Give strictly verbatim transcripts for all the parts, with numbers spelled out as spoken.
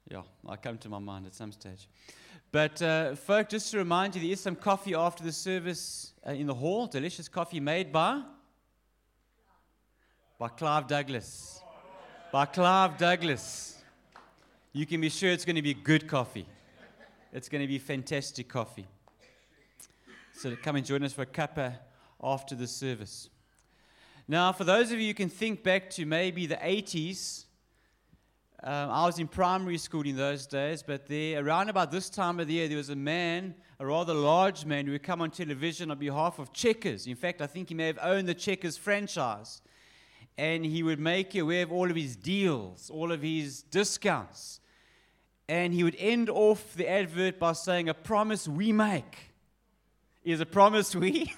Yeah, I'll come to my mind at some stage. But, uh, folk, just to remind you, there is some coffee after the service uh, in the hall. Delicious coffee made by? By Clive Douglas. By Clive Douglas. You can be sure it's going to be good coffee. It's going to be fantastic coffee. So come and join us for a cuppa after the service. Now, for those of you who can think back to maybe the eighties, um, I was in primary school in those days, but there, around about this time of the year, there was a man, a rather large man, who would come on television on behalf of Checkers. In fact, I think he may have owned the Checkers franchise. And he would make you aware of all of his deals, all of his discounts. And he would end off the advert by saying, "A promise we make is a promise we."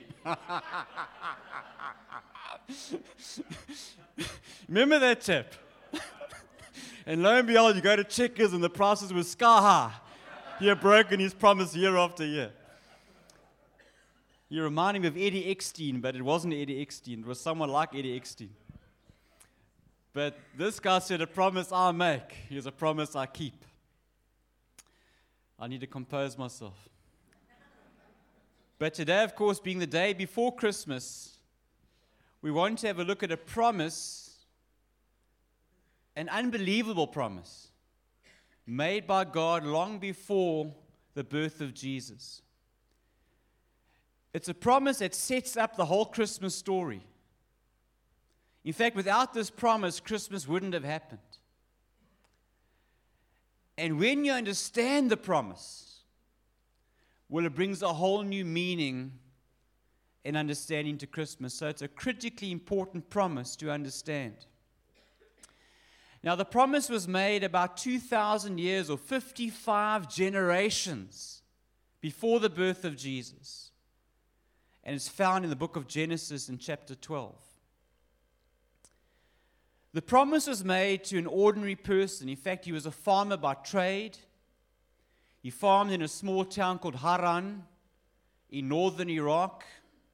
Remember that tip? And lo and behold, you go to Checkers and the prices were sky high. He had broken his promise year after year. You remind me of Eddie Eckstein, but it wasn't Eddie Eckstein. It was someone like Eddie Eckstein. But this guy said, "A promise I make is a promise I keep." I need to compose myself. But today, of course, being the day before Christmas, we want to have a look at a promise, an unbelievable promise, made by God long before the birth of Jesus. It's a promise that sets up the whole Christmas story. In fact, without this promise, Christmas wouldn't have happened. And when you understand the promise, well, it brings a whole new meaning and understanding to Christmas. So it's a critically important promise to understand. Now, the promise was made about two thousand years or fifty-five generations before the birth of Jesus. And it's found in the book of Genesis in chapter twelve. The promise was made to an ordinary person. In fact, he was a farmer by trade. He farmed in a small town called Haran in northern Iraq.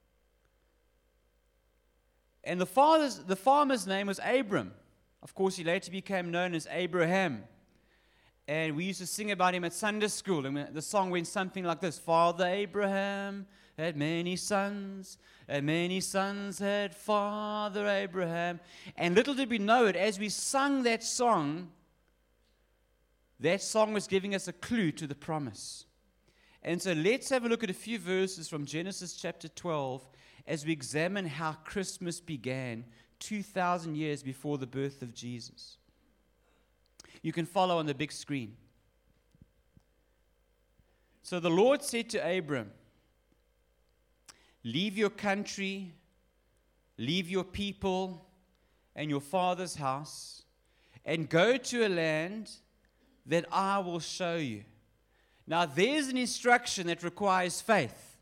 And the, father's, the farmer's name was Abram. Of course, he later became known as Abraham. And we used to sing about him at Sunday school. And the song went something like this: "Father Abraham had many sons, and many sons had Father Abraham." And little did we know it, as we sung that song, that song was giving us a clue to the promise. And so let's have a look at a few verses from Genesis chapter twelve as we examine how Christmas began two thousand years before the birth of Jesus. You can follow on the big screen. So the Lord said to Abram, "Leave your country, leave your people and your father's house, and go to a land that I will show you." Now, there's an instruction that requires faith.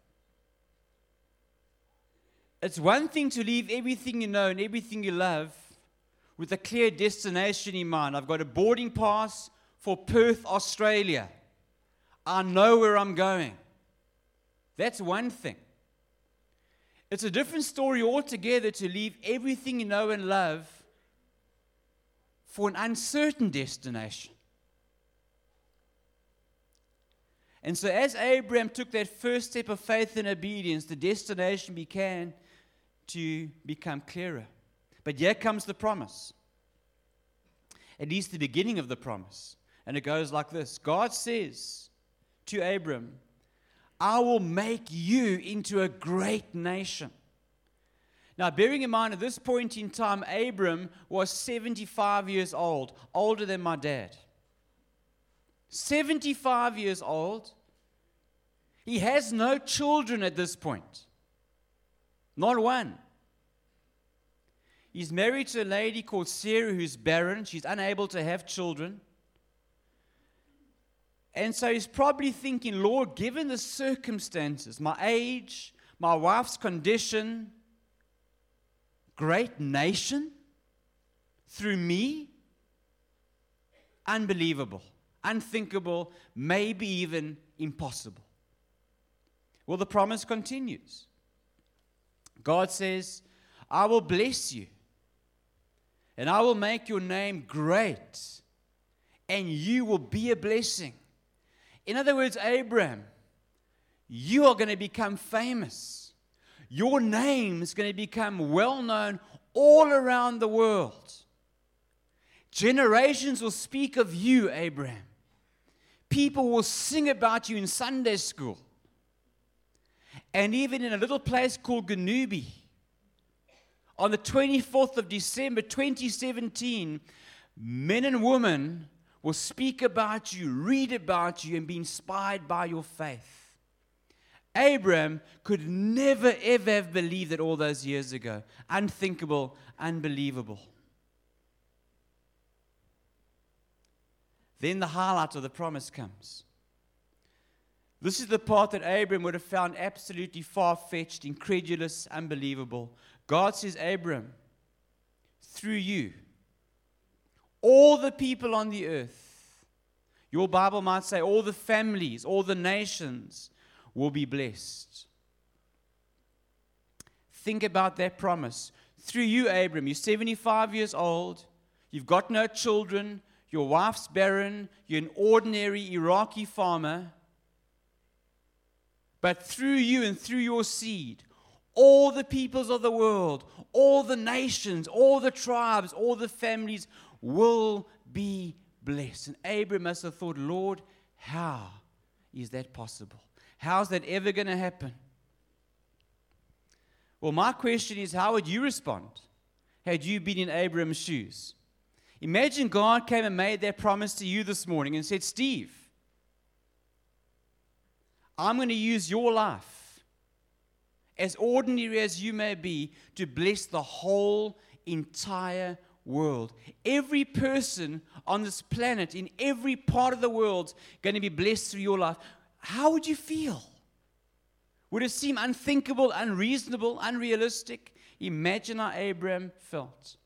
It's one thing to leave everything you know and everything you love with a clear destination in mind. I've got a boarding pass for Perth, Australia. I know where I'm going. That's one thing. It's a different story altogether to leave everything you know and love for an uncertain destination. And so as Abraham took that first step of faith and obedience, the destination began to become clearer. But here comes the promise. At least the beginning of the promise. And it goes like this. God says to Abram, "I will make you into a great nation." Now, bearing in mind at this point in time, Abram was seventy-five years old, older than my dad. seventy-five years old. He has no children at this point. Not one. He's married to a lady called Sarah who's barren. She's unable to have children. And so he's probably thinking, "Lord, given the circumstances, my age, my wife's condition, great nation through me? Unbelievable, unthinkable, maybe even impossible." Well, the promise continues. God says, "I will bless you, and I will make your name great, and you will be a blessing. In other words, Abraham, you are going to become famous. Your name is going to become well known all around the world. Generations will speak of you, Abraham. People will sing about you in Sunday school. And even in a little place called Ganubi, on the twenty-fourth of December, twenty seventeen, men and women will speak about you, read about you, and be inspired by your faith. Abraham could never, ever have believed that all those years ago. Unthinkable, unbelievable. Then the highlight of the promise comes. This is the part that Abraham would have found absolutely far-fetched, incredulous, unbelievable. God says, Abraham, through you, all the people on the earth, your Bible might say all the families, all the nations will be blessed. Think about that promise. Through you, Abraham, you're seventy-five years old, you've got no children, your wife's barren, you're an ordinary Iraqi farmer. But through you and through your seed, all the peoples of the world, all the nations, all the tribes, all the families will be blessed. And Abraham must have thought, Lord, how is that possible? How's that ever going to happen? Well, my question is, how would you respond had you been in Abraham's shoes? Imagine God came and made that promise to you this morning and said, Steve, I'm going to use your life, as ordinary as you may be, to bless the whole entire world. Every person on this planet, in every part of the world, going to be blessed through your life. How would you feel? Would it seem unthinkable, unreasonable, unrealistic? Imagine how Abraham felt.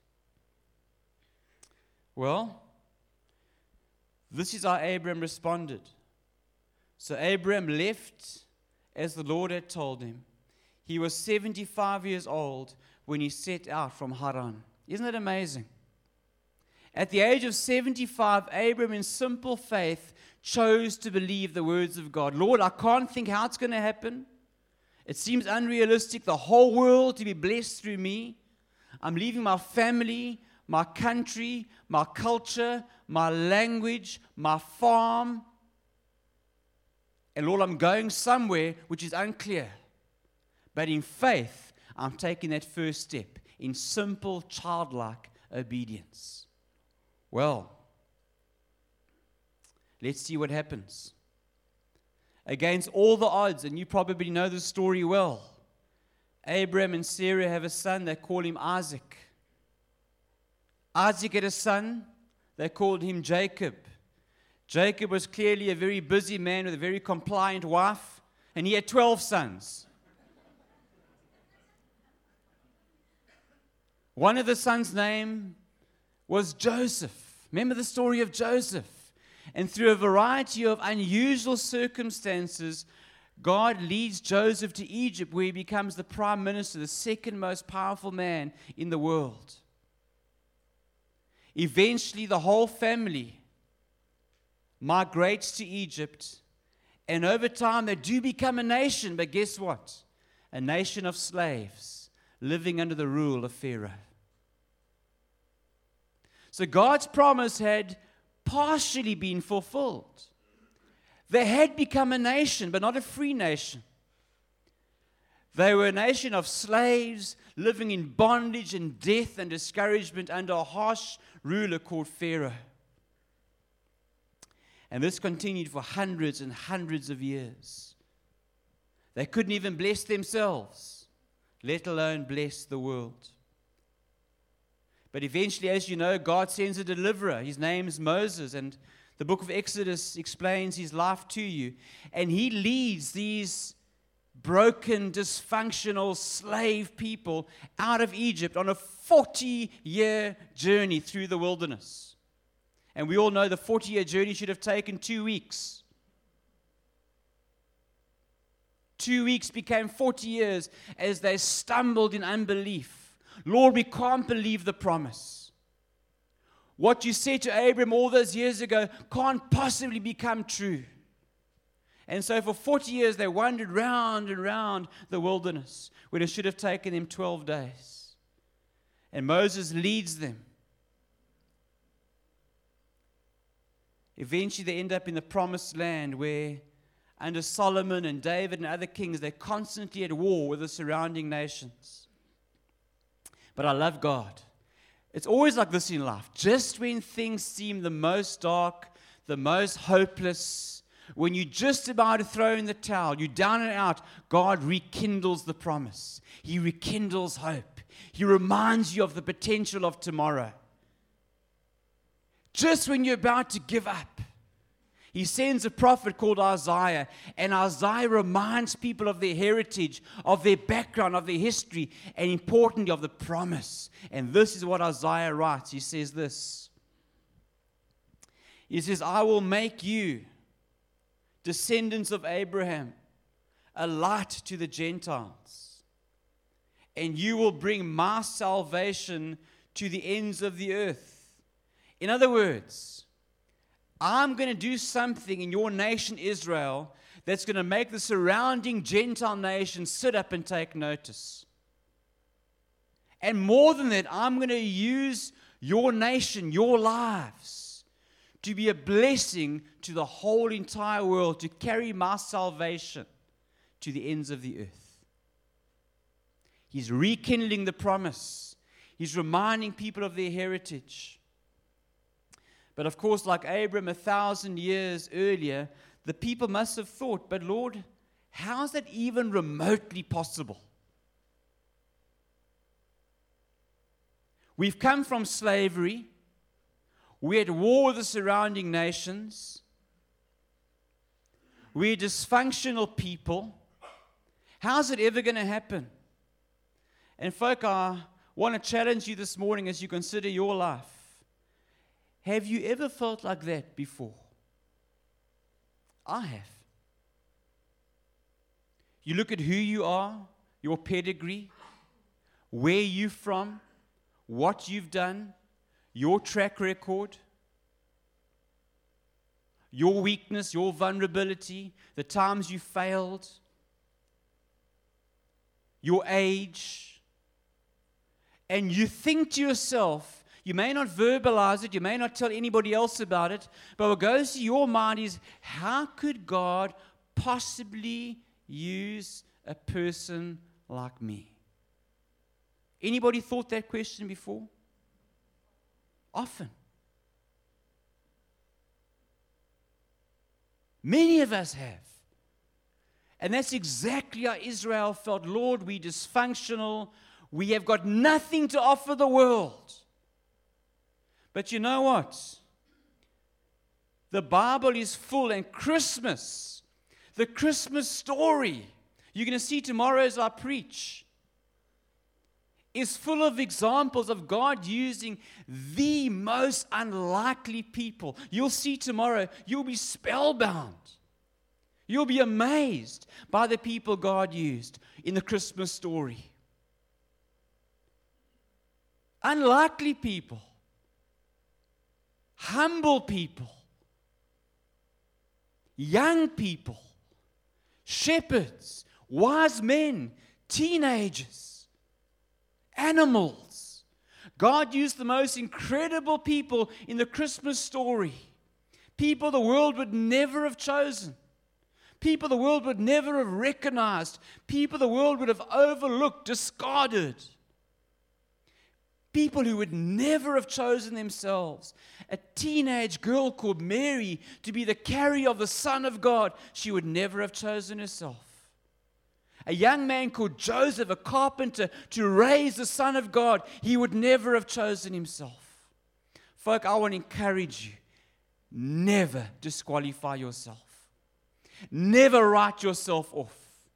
Well, this is how Abraham responded. So Abraham left as the Lord had told him. He was seventy-five years old when he set out from Haran. Isn't that amazing? At the age of seventy-five, Abraham, in simple faith, chose to believe the words of God. Lord, I can't think how it's going to happen. It seems unrealistic, the whole world to be blessed through me. I'm leaving my family, my country, my culture, my language, my farm. And Lord, I'm going somewhere which is unclear. But in faith, I'm taking that first step in simple, childlike obedience. Well, let's see what happens. Against all the odds, and you probably know the story well, Abraham and Sarah have a son, they call him Isaac. Isaac had a son, they called him Jacob. Jacob was clearly a very busy man with a very compliant wife, and he had twelve sons. One of the sons' name was Joseph. Remember the story of Joseph? And through a variety of unusual circumstances, God leads Joseph to Egypt, where he becomes the prime minister, the second most powerful man in the world. Eventually, the whole family migrates to Egypt, and over time, they do become a nation. But guess what? A nation of slaves living under the rule of Pharaoh. So God's promise had partially been fulfilled. They had become a nation, but not a free nation. They were a nation of slaves living in bondage and death and discouragement under a harsh ruler called Pharaoh. And this continued for hundreds and hundreds of years. They couldn't even bless themselves, let alone bless the world. But eventually, as you know, God sends a deliverer. His name is Moses, and the book of Exodus explains his life to you. And he leads these broken, dysfunctional slave people out of Egypt on a forty-year journey through the wilderness. And we all know the forty-year journey should have taken two weeks. Two weeks became forty years as they stumbled in unbelief. Lord, we can't believe the promise. What you said to Abram all those years ago can't possibly become true. And so for forty years they wandered round and round the wilderness when it should have taken them twelve days. And Moses leads them. Eventually they end up in the promised land where under Solomon and David and other kings, they're constantly at war with the surrounding nations. But I love God. It's always like this in life. Just when things seem the most dark, the most hopeless, when you're just about to throw in the towel, you're down and out, God rekindles the promise. He rekindles hope. He reminds you of the potential of tomorrow. Just when you're about to give up, He sends a prophet called Isaiah, and Isaiah reminds people of their heritage, of their background, of their history, and importantly of the promise. And this is what Isaiah writes. He says this. He says, I will make you, descendants of Abraham, a light to the Gentiles, and you will bring my salvation to the ends of the earth. In other words, I'm going to do something in your nation Israel that's going to make the surrounding Gentile nations sit up and take notice. And more than that, I'm going to use your nation, your lives, to be a blessing to the whole entire world, to carry my salvation to the ends of the earth. He's rekindling the promise. He's reminding people of their heritage. But of course, like Abram a thousand years earlier, the people must have thought, but Lord, how is that even remotely possible? We've come from slavery. We're at war with the surrounding nations. We're dysfunctional people. How's it ever going to happen? And folk, I want to challenge you this morning as you consider your life. Have you ever felt like that before? I have. You look at who you are, your pedigree, where you're from, what you've done, your track record, your weakness, your vulnerability, the times you failed, your age, and you think to yourself, you may not verbalize it, you may not tell anybody else about it, but what goes to your mind is, how could God possibly use a person like me? Anybody thought that question before? Often. Many of us have. And that's exactly how Israel felt. Lord, we're dysfunctional. We have got nothing to offer the world. But you know what? The Bible is full, and Christmas, the Christmas story, you're going to see tomorrow as I preach, is full of examples of God using the most unlikely people. You'll see tomorrow, you'll be spellbound. You'll be amazed by the people God used in the Christmas story. Unlikely people. Humble people, young people, shepherds, wise men, teenagers, animals. God used the most incredible people in the Christmas story. People the world would never have chosen. People the world would never have recognized. People the world would have overlooked, discarded. People who would never have chosen themselves. A teenage girl called Mary to be the carrier of the Son of God. She would never have chosen herself. A young man called Joseph, a carpenter, to raise the Son of God. He would never have chosen himself. Folk, I want to encourage you. Never disqualify yourself. Never write yourself off.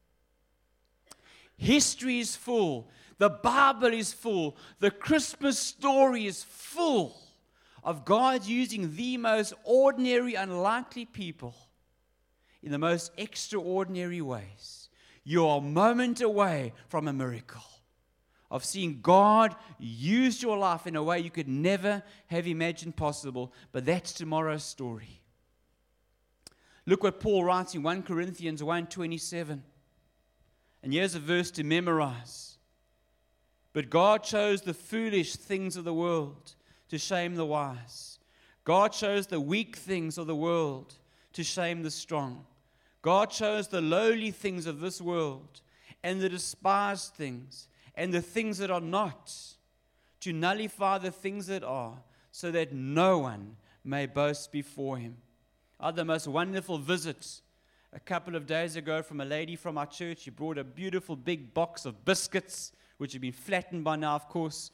History is full. The Bible is full. The Christmas story is full of God using the most ordinary, unlikely people in the most extraordinary ways. You are a moment away from a miracle of seeing God use your life in a way you could never have imagined possible. But that's tomorrow's story. Look what Paul writes in First Corinthians one twenty-seven. And here's a verse to memorize. But God chose the foolish things of the world to shame the wise. God chose the weak things of the world to shame the strong. God chose the lowly things of this world and the despised things and the things that are not to nullify the things that are, so that no one may boast before him. I had the most wonderful visit a couple of days ago from a lady from our church. She brought a beautiful big box of biscuits, which have been flattened by now, of course.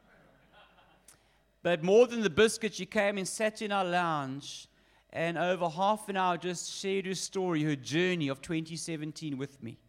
But more than the biscuits, she came and sat in our lounge, and over half an hour just shared her story, her journey of twenty seventeen with me.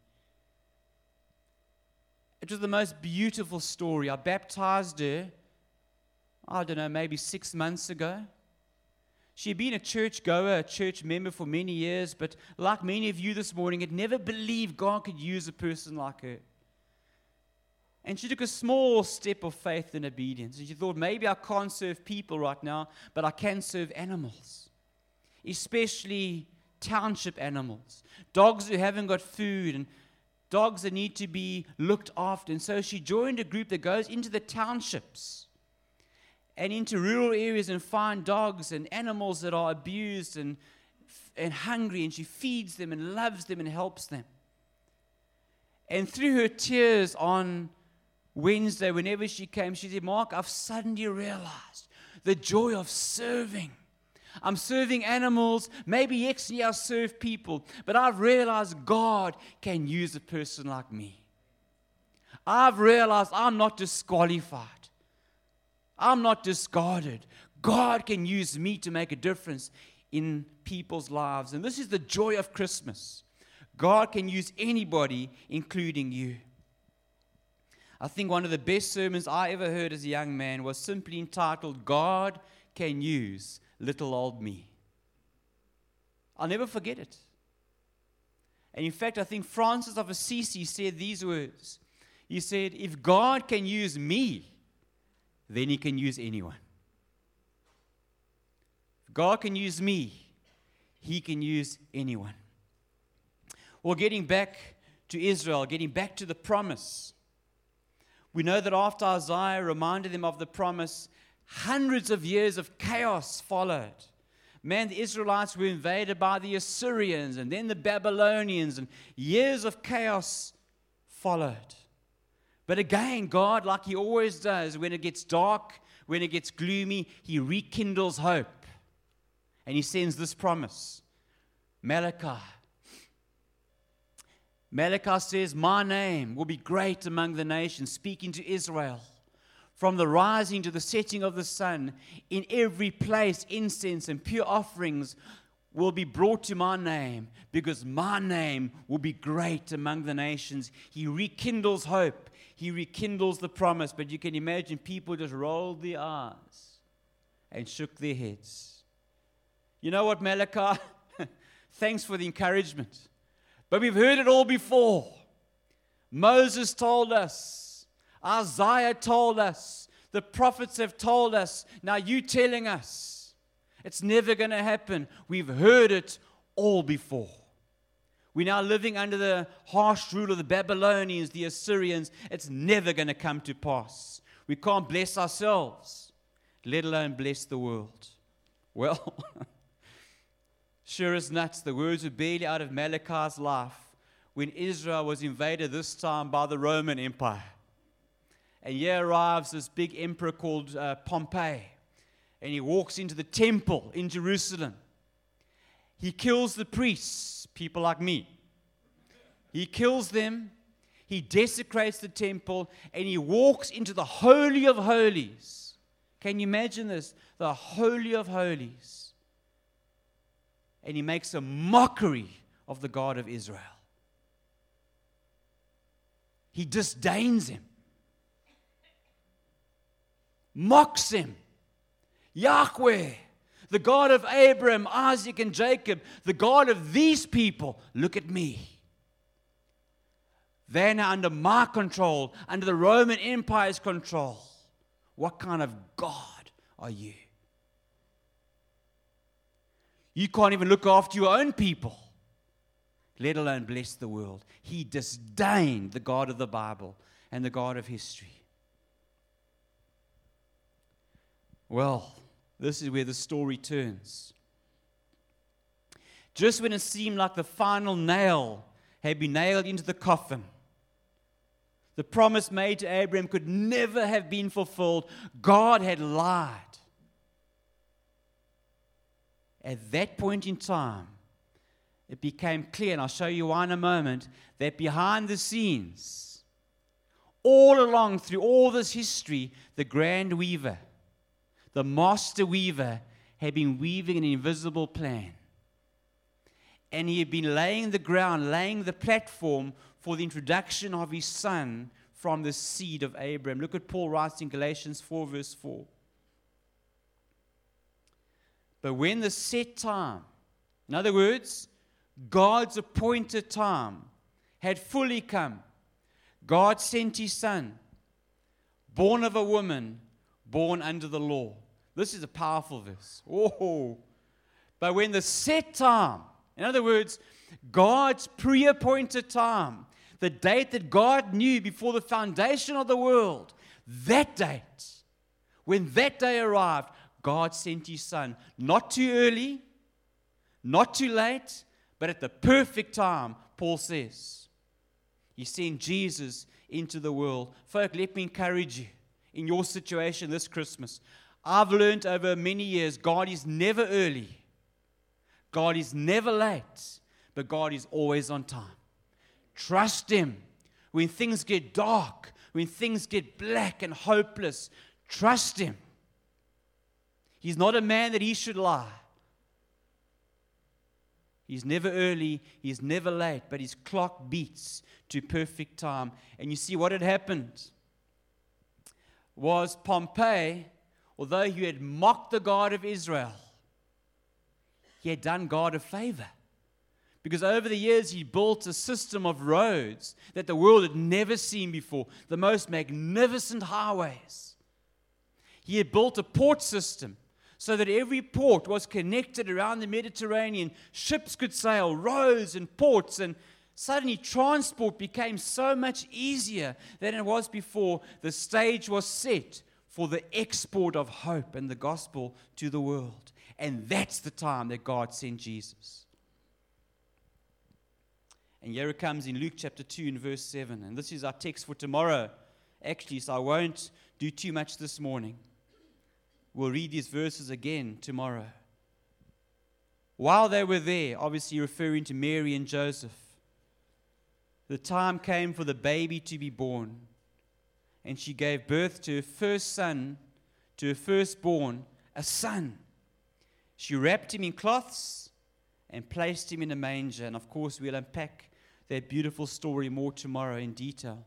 It was the most beautiful story. I baptized her, I don't know, maybe six months ago. She had been a church goer, a church member for many years, but like many of you this morning, had never believed God could use a person like her. And she took a small step of faith and obedience. And she thought, maybe I can't serve people right now, but I can serve animals, especially township animals, dogs who haven't got food and dogs that need to be looked after. And so she joined a group that goes into the townships and into rural areas and find dogs and animals that are abused and, and hungry, and she feeds them and loves them and helps them. And through her tears on Wednesday, whenever she came, she said, Mark, I've suddenly realized the joy of serving. I'm serving animals. Maybe yes, yeah, I serve people, but I've realized God can use a person like me. I've realized I'm not disqualified. I'm not discarded. God can use me to make a difference in people's lives. And this is the joy of Christmas. God can use anybody, including you. I think one of the best sermons I ever heard as a young man was simply entitled, God Can Use Little Old Me. I'll never forget it. And in fact, I think Francis of Assisi said these words. He said, if God can use me, then he can use anyone. If God can use me, he can use anyone. Well, getting back to Israel, getting back to the promise, we know that after Isaiah reminded them of the promise, hundreds of years of chaos followed. Man, the Israelites were invaded by the Assyrians and then the Babylonians, and years of chaos followed. But again, God, like he always does, when it gets dark, when it gets gloomy, he rekindles hope. And he sends this promise. Malachi. Malachi says, my name will be great among the nations, speaking to Israel. From the rising to the setting of the sun, in every place incense and pure offerings will be brought to my name, because my name will be great among the nations. He rekindles hope. He rekindles the promise. But you can imagine people just rolled their eyes and shook their heads. You know what, Malachi? Thanks for the encouragement. But we've heard it all before. Moses told us. Isaiah told us. The prophets have told us. Now you telling us. It's never going to happen. We've heard it all before. We're now living under the harsh rule of the Babylonians, the Assyrians. It's never going to come to pass. We can't bless ourselves, let alone bless the world. Well, sure as nuts, the words were barely out of Malachi's life when Israel was invaded this time by the Roman Empire. And here arrives this big emperor called uh, Pompey. And he walks into the temple in Jerusalem. He kills the priests, people like me. He kills them. He desecrates the temple. And he walks into the Holy of Holies. Can you imagine this? The Holy of Holies. And he makes a mockery of the God of Israel. He disdains him. Mocks him. Yahweh, the God of Abraham, Isaac, and Jacob, the God of these people, look at me. They're now under my control, under the Roman Empire's control. What kind of God are you? You can't even look after your own people, let alone bless the world. He disdained the God of the Bible and the God of history. Well, this is where the story turns. Just when it seemed like the final nail had been nailed into the coffin, the promise made to Abraham could never have been fulfilled, God had lied. At that point in time, it became clear, and I'll show you why in a moment, that behind the scenes, all along through all this history, the grand weaver, the master weaver, had been weaving an invisible plan. And he had been laying the ground, laying the platform for the introduction of his son from the seed of Abraham. Look what Paul writes in Galatians four, verse four. But when the set time, in other words, God's appointed time, had fully come, God sent his son, born of a woman, born under the law. This is a powerful verse. Oh, but when the set time, in other words, God's pre-appointed time, the date that God knew before the foundation of the world, that date, when that day arrived, God sent his son, not too early, not too late, but at the perfect time, Paul says. He sent Jesus into the world. Folk, let me encourage you in your situation this Christmas. I've learned over many years, God is never early. God is never late, but God is always on time. Trust him. When things get dark, when things get black and hopeless, trust him. He's not a man that he should lie. He's never early, he's never late, but his clock beats to perfect time. And you see what had happened was Pompey, although he had mocked the God of Israel, he had done God a favor. Because over the years, he built a system of roads that the world had never seen before, the most magnificent highways. He had built a port system so that every port was connected around the Mediterranean. Ships could sail, roads and ports, and suddenly transport became so much easier than it was before. The stage was set for the export of hope and the gospel to the world. And that's the time that God sent Jesus. And here it comes in Luke chapter two and verse seven. And this is our text for tomorrow, actually, so I won't do too much this morning. We'll read these verses again tomorrow. While they were there, obviously referring to Mary and Joseph, the time came for the baby to be born. And she gave birth to her first son, to her firstborn, a son. She wrapped him in cloths and placed him in a manger. And of course, we'll unpack that beautiful story more tomorrow in detail.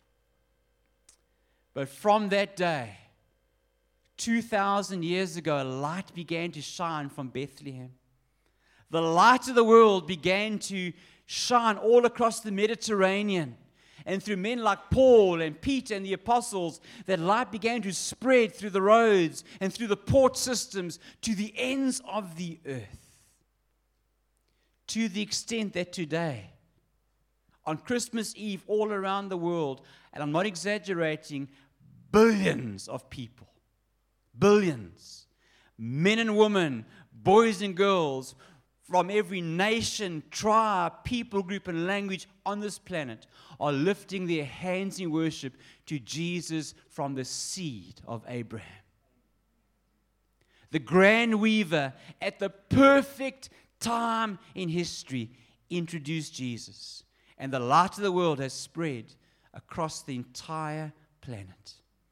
But from that day, two thousand years ago, a light began to shine from Bethlehem. The light of the world began to shine all across the Mediterranean. And through men like Paul and Peter and the apostles, that light began to spread through the roads and through the port systems to the ends of the earth. To the extent that today, on Christmas Eve, all around the world, and I'm not exaggerating, billions of people, billions, men and women, boys and girls, from every nation, tribe, people group, and language on this planet are lifting their hands in worship to Jesus from the seed of Abraham. The grand weaver, at the perfect time in history, introduced Jesus. And the light of the world has spread across the entire planet.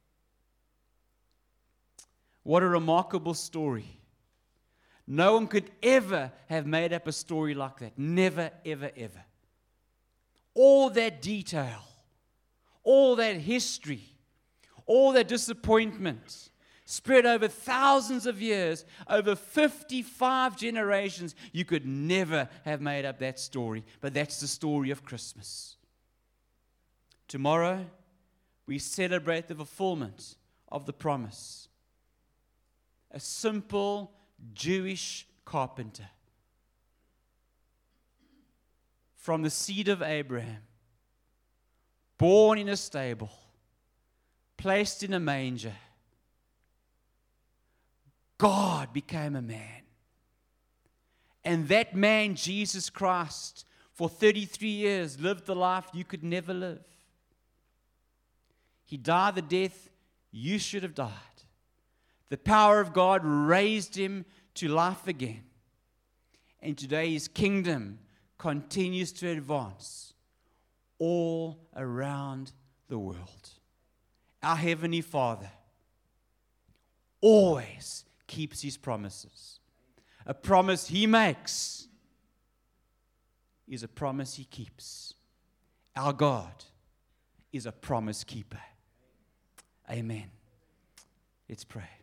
What a remarkable story. No one could ever have made up a story like that. Never, ever, ever. All that detail, all that history, all that disappointment, spread over thousands of years, over fifty-five generations. You could never have made up that story. But that's the story of Christmas. Tomorrow, we celebrate the fulfillment of the promise. A simple Jewish carpenter from the seed of Abraham, born in a stable, placed in a manger. God became a man. And that man, Jesus Christ, for thirty-three years lived the life you could never live. He died the death you should have died. The power of God raised him to life again. And today his kingdom continues to advance all around the world. Our Heavenly Father always keeps his promises. A promise he makes is a promise he keeps. Our God is a promise keeper. Amen. Let's pray.